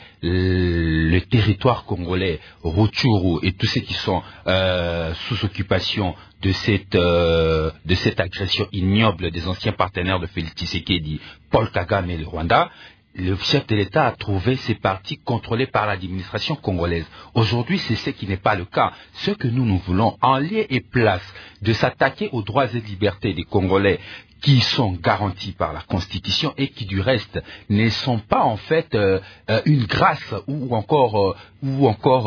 le, le territoire congolais, Rutshuru et tous ceux qui sont euh, sous occupation de cette, euh, de cette agression ignoble des anciens partenaires de Félix Tshisekedi, Paul Kagame et le Rwanda. Le chef de l'État a trouvé ces partis contrôlés par l'administration congolaise. Aujourd'hui, c'est ce qui n'est pas le cas. Ce que nous, nous voulons, en lieu et place de s'attaquer aux droits et libertés des Congolais qui sont garantis par la Constitution et qui, du reste, ne sont pas en fait euh, euh, une grâce ou encore, euh, ou encore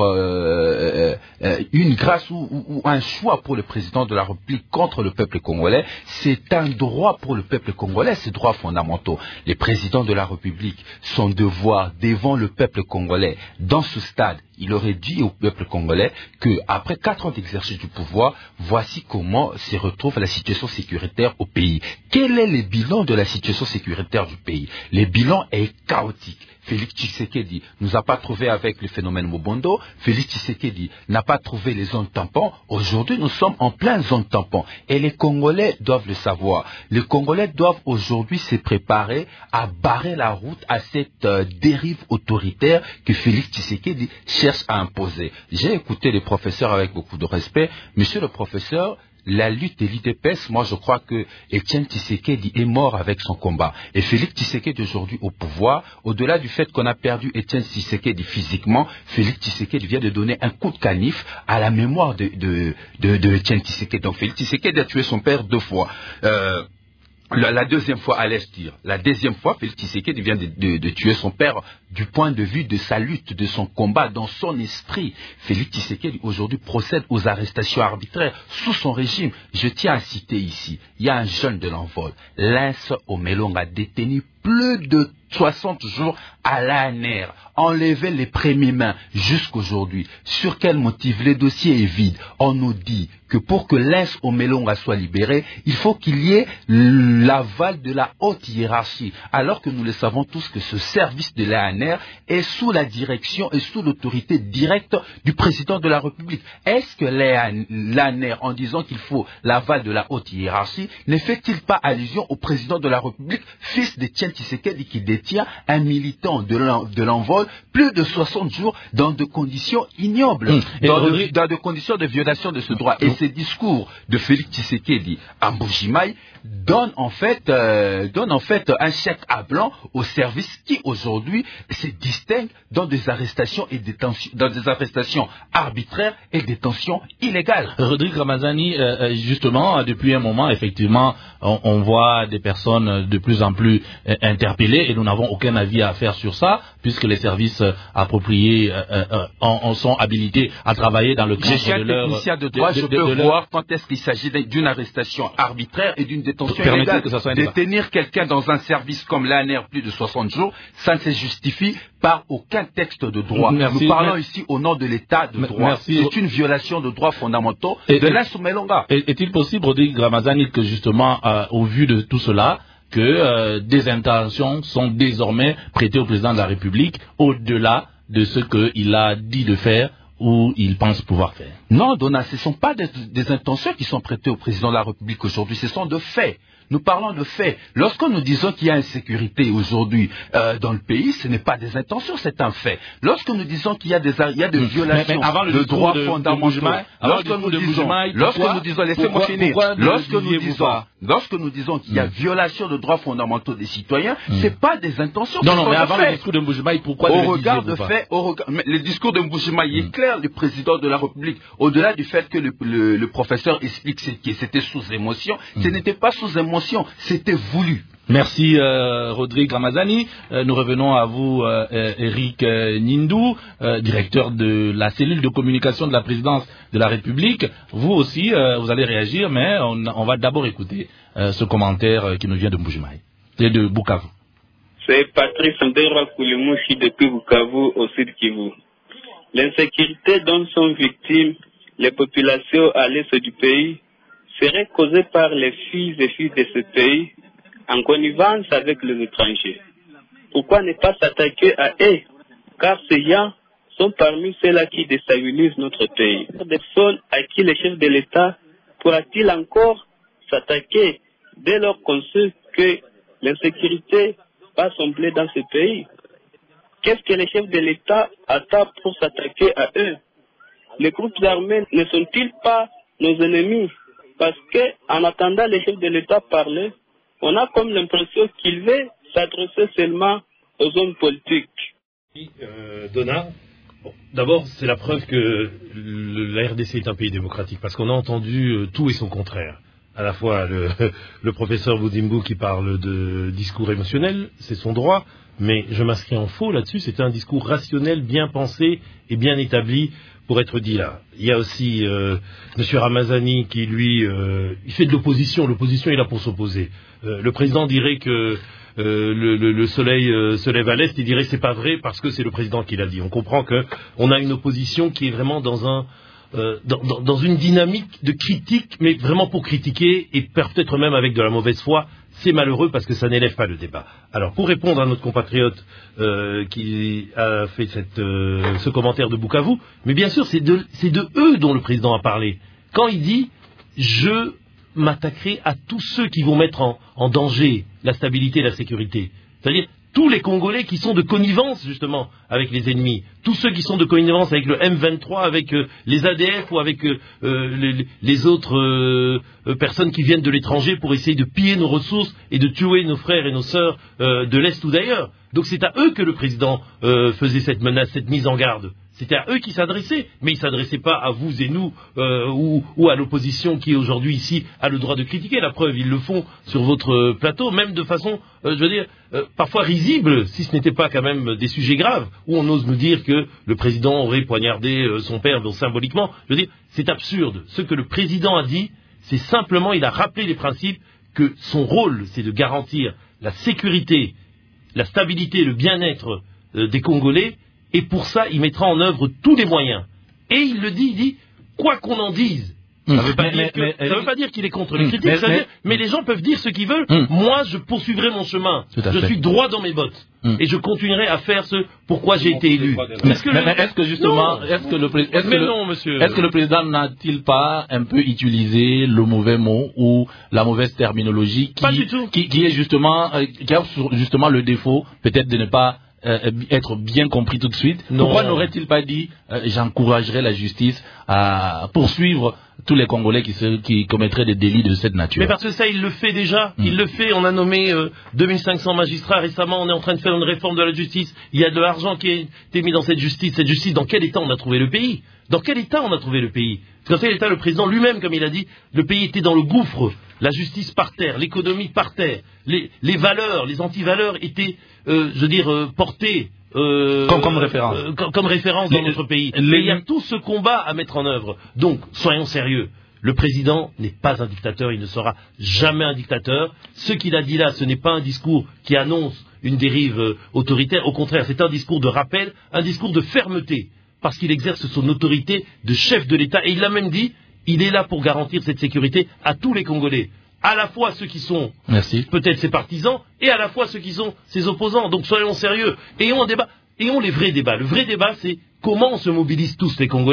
euh, euh, une grâce ou, ou, ou un choix pour le président de la République contre le peuple congolais. C'est un droit pour le peuple congolais, ces droits fondamentaux. Les présidents de la République, son devoir devant le peuple congolais, dans ce stade, il aurait dit au peuple congolais qu'après quatre ans d'exercice du pouvoir, voici comment se retrouve la situation sécuritaire au pays. Quel est le bilan de la situation sécuritaire du pays? Le bilan est chaotique. Félix Tshisekedi ne nous a pas trouvé avec le phénomène Mobondo. Félix Tshisekedi n'a pas trouvé les zones tampons. Aujourd'hui, nous sommes en plein zone tampon. Et les Congolais doivent le savoir. Les Congolais doivent aujourd'hui se préparer à barrer la route à cette euh, dérive autoritaire que Félix Tshisekedi cherche à imposer. J'ai écouté les professeurs avec beaucoup de respect. Monsieur le professeur, la lutte de l'U D P S, moi je crois que Étienne Tshisekedi est mort avec son combat. Et Félix Tshisekedi aujourd'hui au pouvoir, au-delà du fait qu'on a perdu Étienne Tshisekedi physiquement, Félix Tshisekedi vient de donner un coup de canif à la mémoire de, de, de, de Étienne Tshisekedi. Donc Félix Tshisekedi a tué son père deux fois. Euh, La, la deuxième fois, allais-je dire, la deuxième fois, Félix Tshisekedi vient de, de, de tuer son père du point de vue de sa lutte, de son combat, dans son esprit. Félix Tshisekedi aujourd'hui procède aux arrestations arbitraires sous son régime. Je tiens à citer ici, il y a un jeune de l'envol, Lens Omelonga, détenu plus de soixante jours à l'A N R, enlever les premiers mains jusqu'aujourd'hui. Sur quel motif? Le dossier est vide. On nous dit que pour que Lens Omelonga soit libéré, il faut qu'il y ait l'aval de la haute hiérarchie. Alors que nous le savons tous que ce service de l'A N R est sous la direction et sous l'autorité directe du président de la République. Est-ce que l'A N R, en disant qu'il faut l'aval de la haute hiérarchie, ne fait-il pas allusion au président de la République, fils d'Étienne Tshisekedi, qui détient un militant de l'envol plus de soixante jours dans de conditions ignobles, mmh. dans, de, dans de conditions de violation de ce droit. Et ces discours de Félix Tshisekedi à Mbujimaï donne en fait euh, donne en fait un chèque à blanc au service qui aujourd'hui se distingue dans des arrestations et détentions, dans des arrestations arbitraires et détentions illégales. Rodrigue Ramazani, euh, justement, depuis un moment, effectivement, on, on voit des personnes de plus en plus euh, interpellées et nous n'avons aucun avis à faire sur ça, puisque les services euh, appropriés euh, euh, en, en sont habilités à travailler dans le cadre je suis un de leur... technicien de droit, de, de, je peux de voir leur... quand est-ce qu'il s'agit d'une arrestation arbitraire et d'une détention illégale. Que ça soit Détenir quelqu'un dans un service comme l'A N R plus de soixante jours, ça ne se justifie par aucun texte de droit. Merci, Nous parlons merci. ici au nom de l'État de droit. C'est une violation de droits fondamentaux et, de Lens Omelonga. Est-il possible, Rodrigue Ramazani, que justement, euh, au vu de tout cela, que euh, des intentions sont désormais prêtées au président de la République au-delà de ce qu'il a dit de faire ou il pense pouvoir faire? Non, Donna, ce ne sont pas des, des intentions qui sont prêtées au président de la République aujourd'hui, ce sont de faits. Nous parlons de faits. Lorsque nous disons qu'il y a insécurité aujourd'hui euh, dans le pays, ce n'est pas des intentions, c'est un fait. Lorsque nous disons qu'il y a des, il y a des mmh. violations mais, mais de droits de, fondamentaux, de lorsque, nous disons, Moujmaï, lorsque pourquoi, nous disons, laissez-moi finir, pourquoi lorsque, nous disons, lorsque nous disons qu'il y a mmh. violation de droits fondamentaux des citoyens, mmh. ce n'est pas des intentions. Non, non, mais avant le discours de Moujmaï, pourquoi au regard de faits, au regard, mais le discours de Moujmaï mmh. est clair, le président de la République, au-delà du fait que le, le, le professeur explique que c'était sous émotion, mmh. ce n'était pas sous émotion, c'était voulu. Merci euh, Rodrigue Ramazani. Euh, nous revenons à vous, euh, Eric euh, Nindou, euh, directeur de la cellule de communication de la présidence de la République. Vous aussi, euh, vous allez réagir, mais on, on va d'abord écouter euh, ce commentaire euh, qui nous vient de Mbujimaï et de Bukavu. C'est Patrice Ndera Koulimouchi depuis Bukavu au Sud Kivu. L'insécurité dont sont victimes les populations à l'est du pays serait causée par les filles et filles de ce pays en connivence avec les étrangers. Pourquoi ne pas s'attaquer à eux? Car ces gens sont parmi ceux-là qui déstabilisent notre pays. Des personnes à qui le chef de l'État pourra-t-il encore s'attaquer dès lors qu'on sait que l'insécurité va sembler dans ce pays? Qu'est-ce que les chefs de l'État attendent pour s'attaquer à eux? Les groupes armés ne sont-ils pas nos ennemis? Parce qu'en attendant les chefs de l'État parler, on a comme l'impression qu'il veut s'adresser seulement aux hommes politiques. Euh, Donna, bon, d'abord, c'est la preuve que le, la R D C est un pays démocratique, parce qu'on a entendu euh, tout et son contraire. À la fois le, le professeur Boudimbu qui parle de discours émotionnel, c'est son droit, mais je m'inscris en faux là-dessus, c'est un discours rationnel, bien pensé et bien établi pour être dit là. Il y a aussi euh, M. Ramazani qui, lui, euh, il fait de l'opposition. L'opposition est là pour s'opposer. Euh, le président dirait que euh, le, le, le soleil euh, se lève à l'est, il dirait c'est pas vrai parce que c'est le président qui l'a dit. On comprend qu'on a une opposition qui est vraiment dans un euh, dans, dans, dans une dynamique de critique, mais vraiment pour critiquer et peut-être même avec de la mauvaise foi. C'est malheureux parce que ça n'élève pas le débat. Alors, pour répondre à notre compatriote euh, qui a fait cette, euh, ce commentaire de Bukavu, mais bien sûr, c'est de, c'est de eux dont le président a parlé. Quand il dit « je m'attaquerai à tous ceux qui vont mettre en, en danger la stabilité et la sécurité », c'est-à-dire tous les Congolais qui sont de connivence justement avec les ennemis, tous ceux qui sont de connivence avec le M vingt-trois, avec euh, les A D F ou avec euh, les, les autres euh, euh, personnes qui viennent de l'étranger pour essayer de piller nos ressources et de tuer nos frères et nos sœurs euh, de l'Est ou d'ailleurs. Donc c'est à eux que le président euh, faisait cette menace, cette mise en garde. C'était à eux qui s'adressaient, mais il ne s'adressait pas à vous et nous, euh, ou, ou à l'opposition qui aujourd'hui ici a le droit de critiquer. La preuve, ils le font sur votre plateau, même de façon, euh, je veux dire, euh, parfois risible, si ce n'était pas quand même des sujets graves, où on ose nous dire que le président aurait poignardé euh, son père, donc symboliquement. Je veux dire, c'est absurde. Ce que le président a dit, c'est simplement, il a rappelé les principes que son rôle, c'est de garantir la sécurité, la stabilité, le bien-être euh, des Congolais. Et pour ça, il mettra en œuvre tous les moyens. Et il le dit, il dit, quoi qu'on en dise, ça ne veut pas dire que, mais, ça veut pas dire qu'il est contre les critiques, mais, ça veut dire, mais les gens peuvent dire ce qu'ils veulent. Hum. Moi, je poursuivrai mon chemin. Je fait. suis droit dans mes bottes. Hum. Et je continuerai à faire ce pourquoi j'ai été élu. Est-ce que, mais, mais est-ce que justement, est-ce que le, est-ce que, non, monsieur. Est-ce que le président n'a-t-il pas un peu utilisé le mauvais mot ou la mauvaise terminologie qui, pas du tout. qui, qui est justement, euh, qui a justement le défaut, peut-être de ne pas Euh, être bien compris tout de suite. Non. Pourquoi n'aurait-il pas dit euh, j'encouragerai la justice à poursuivre tous les Congolais qui, se, qui commettraient des délits de cette nature? Mais parce que ça, il le fait déjà. Mm. Il le fait. On a nommé euh, deux mille cinq cents magistrats récemment. On est en train de faire une réforme de la justice. Il y a de l'argent qui a été mis dans cette justice. Cette justice, dans quel état on a trouvé le pays? Dans quel état on a trouvé le pays? Dans quel état le président lui-même, comme il a dit, le pays était dans le gouffre. La justice par terre, l'économie par terre, les, les valeurs, les antivaleurs étaient, euh, je veux dire, euh, portées euh, comme, comme référence, euh, comme, comme référence dans les, notre pays. Les... Mais il y a tout ce combat à mettre en œuvre. Donc, soyons sérieux. Le président n'est pas un dictateur, il ne sera jamais un dictateur. Ce qu'il a dit là, ce n'est pas un discours qui annonce une dérive euh, autoritaire. Au contraire, c'est un discours de rappel, un discours de fermeté, parce qu'il exerce son autorité de chef de l'État. Et il l'a même dit, il est là pour garantir cette sécurité à tous les Congolais, à la fois ceux qui sont peut-être ses partisans et à la fois ceux qui sont ses opposants. Donc soyons sérieux, ayons un débat, ayons les vrais débats. Le vrai débat, c'est comment on se mobilise tous les Congolais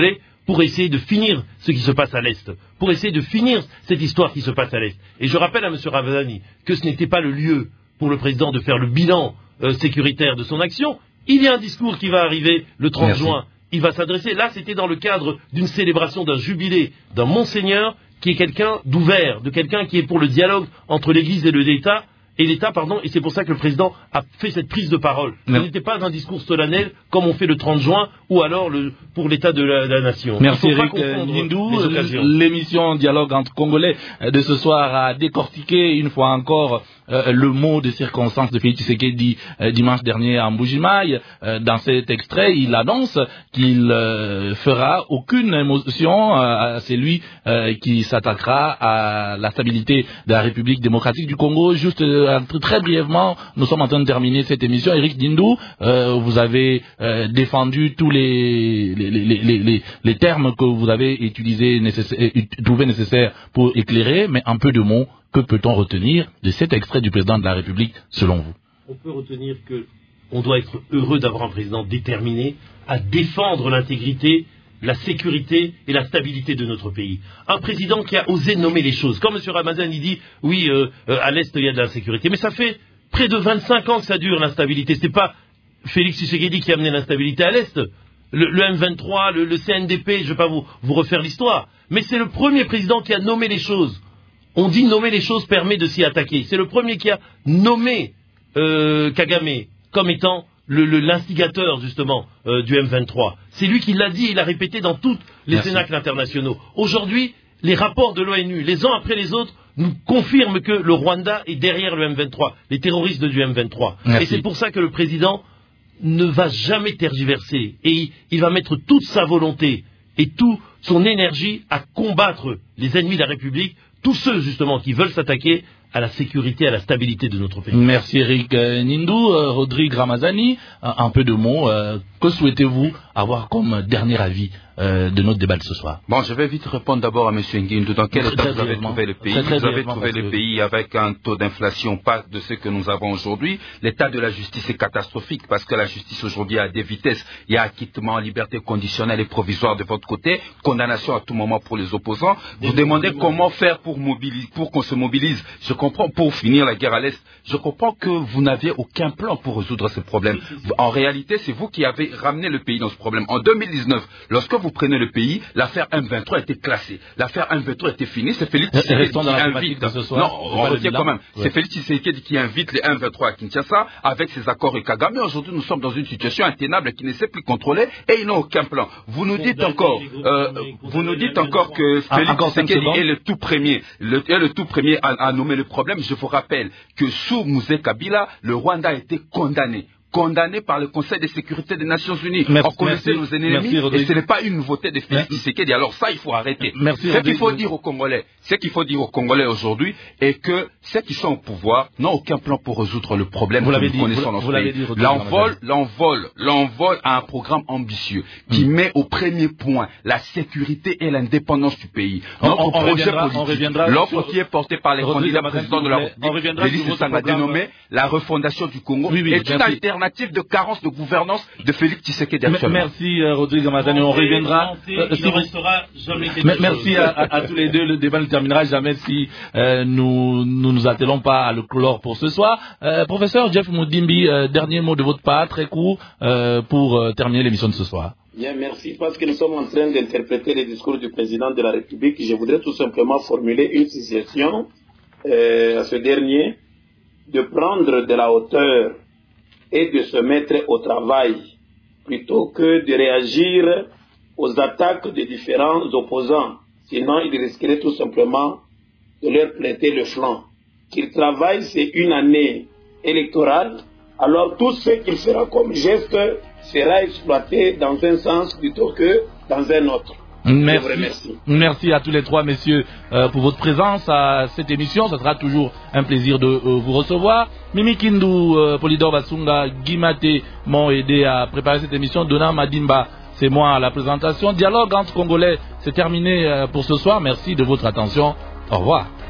pour essayer de finir ce qui se passe à l'Est, pour essayer de finir cette histoire qui se passe à l'Est. Et je rappelle à M. Ramazani que ce n'était pas le lieu pour le président de faire le bilan euh, sécuritaire de son action. Il y a un discours qui va arriver le trente Merci. juin. Il va s'adresser, là c'était dans le cadre d'une célébration d'un jubilé d'un monseigneur qui est quelqu'un d'ouvert, de quelqu'un qui est pour le dialogue entre l'Église et l'État, et l'État, pardon, et c'est pour ça que le président a fait cette prise de parole. Ce n'était pas un discours solennel comme on fait le trente juin ou alors le, pour l'État de la, de la nation. Merci Eric Nindou. L'émission Dialogue entre Congolais de ce soir a décortiqué une fois encore euh, le mot de circonstance de Félix Tshisekedi euh, dimanche dernier à Mbujimaï. Euh, dans cet extrait, il annonce qu'il euh, fera aucune émotion euh, à celui euh, qui s'attaquera à la stabilité de la République démocratique du Congo. Juste euh, très brièvement, nous sommes en train de terminer cette émission. Eric Nindou, euh, vous avez euh, défendu tous les les, les, les, les, les termes que vous avez utilisés, nécessaires, trouvés nécessaires pour éclairer, mais un peu de mots, que peut-on retenir de cet extrait du président de la République, selon vous? On peut retenir que on doit être heureux d'avoir un président déterminé à défendre l'intégrité, la sécurité et la stabilité de notre pays. Un président qui a osé nommer les choses. Quand M. Ramazani dit, oui, euh, euh, à l'Est, il y a de l'insécurité. Mais ça fait près de vingt-cinq ans que ça dure, l'instabilité. Ce n'est pas Félix Tshisekedi qui a amené l'instabilité à l'Est. Le, le M vingt-trois, le, le C N D P, je ne vais pas vous, vous refaire l'histoire. Mais c'est le premier président qui a nommé les choses. On dit nommer les choses permet de s'y attaquer. C'est le premier qui a nommé euh, Kagame comme étant Le, le, l'instigateur justement euh, du M vingt-trois. C'est lui qui l'a dit, il l'a répété dans tous les Merci. cénacles internationaux. Aujourd'hui, les rapports de l'ONU, les uns après les autres, nous confirment que le Rwanda est derrière le M vingt-trois, les terroristes du M vingt-trois. Merci. Et c'est pour ça que le président ne va jamais tergiverser. Et il, il va mettre toute sa volonté et toute son énergie à combattre les ennemis de la République, tous ceux justement qui veulent s'attaquer à la sécurité, à la stabilité de notre pays. Merci Eric Nindou. euh, Rodrigue Ramazani, un, un peu de mots. Euh, que souhaitez-vous avoir comme dernier avis euh, de notre débat de ce soir? Bon, je vais vite répondre d'abord à M. Nguindou. Dans quel Très état vous avez brièvement. trouvé le pays? Très, très Vous avez brièvement, trouvé parce le que- pays avec un taux d'inflation pas de ce que nous avons aujourd'hui. L'état de la justice est catastrophique parce que la justice aujourd'hui a des vitesses. Il y a acquittement, liberté conditionnelle et provisoire de votre côté, condamnation à tout moment pour les opposants. Vous demandez comment faire pour mobiliser, pour qu'on se mobilise. Je comprends, pour finir la guerre à l'Est, je comprends que vous n'aviez aucun plan pour résoudre ce problème. En réalité, c'est vous qui avez ramené le pays dans ce problème. En deux mille dix-neuf, lorsque vous prenez le pays, l'affaire M vingt-trois était classée. L'affaire M vingt-trois était finie. C'est Félix Tshisekedi Restons qui dans la invite. thématique de ce soir. Non, C'est on pas le retient bilan. quand même. Ouais. C'est Félix Tshisekedi qui invite les M vingt-trois à Kinshasa avec ses accords et Kagame. Aujourd'hui, nous sommes dans une situation intenable qui ne sait plus contrôler et ils n'ont aucun plan. Vous nous dites encore, euh, vous nous dites encore que Ah, Félix encore cinq Tshisekedi secondes. est le tout premier, le, est le tout premier à, à nommer le problème. Je vous rappelle que sous Mouzé Kabila, le Rwanda a été condamné. condamné par le Conseil de sécurité des Nations Unies. Merci, on connaissait merci, nos ennemis merci, et ce n'est pas une nouveauté de Félix Tshisekedi. Alors ça, il faut arrêter. Merci, ce qu'il faut Rodrigue. dire aux Congolais, ce qu'il faut dire aux Congolais aujourd'hui est que ceux qui sont au pouvoir n'ont aucun plan pour résoudre le problème Vous que l'avez nous dit, connaissons vous- dans ce vous l'avez pays. dit, Rodrigue L'envol, l'envol, l'envol a un programme ambitieux qui Hmm. met au premier point la sécurité et l'indépendance du pays. On- Notre on- on projet reviendra- on politique, reviendra l'offre sur- qui est portée par les Rodrigue candidats Ramazani, présidents de la s'il vous plaît. On République, reviendra sur Félix votre Tshisekedi a programme. dénommé la refondation du Congo, Oui, oui, est une merci. alternative de carence de gouvernance de Félix Tshisekedi M- actuellement. Merci euh, Rodrigue Ramazani, on reviendra. Euh, Il si ne vous- restera jamais quelque M- chose. Merci à, à- à tous les deux. Le débat ne terminera jamais si euh, nous nous nous attelons pas à le clore pour ce soir. Euh, professeur Jeff Moudimbi, euh, dernier mot de votre part, très court, euh, pour euh, terminer l'émission de ce soir. Bien, merci. Parce que nous sommes en train d'interpréter les discours du président de la République, je voudrais tout simplement formuler une suggestion euh, à ce dernier de prendre de la hauteur et de se mettre au travail plutôt que de réagir aux attaques des différents opposants. Sinon, il risquerait tout simplement de leur prêter le flanc. Qu'il travaille, c'est une année électorale, alors tout ce qu'il fera comme geste sera exploité dans un sens plutôt que dans un autre. Je vous Merci. remercie. Merci à tous les trois messieurs euh, pour votre présence à cette émission. Ce sera toujours un plaisir de euh, vous recevoir. Mimi Kindu, euh, Polydor Basunga, Guimate m'ont aidé à préparer cette émission. Donna Madimba, c'est moi à la présentation. Dialogue entre Congolais, c'est terminé euh, pour ce soir. Merci de votre attention. Au revoir.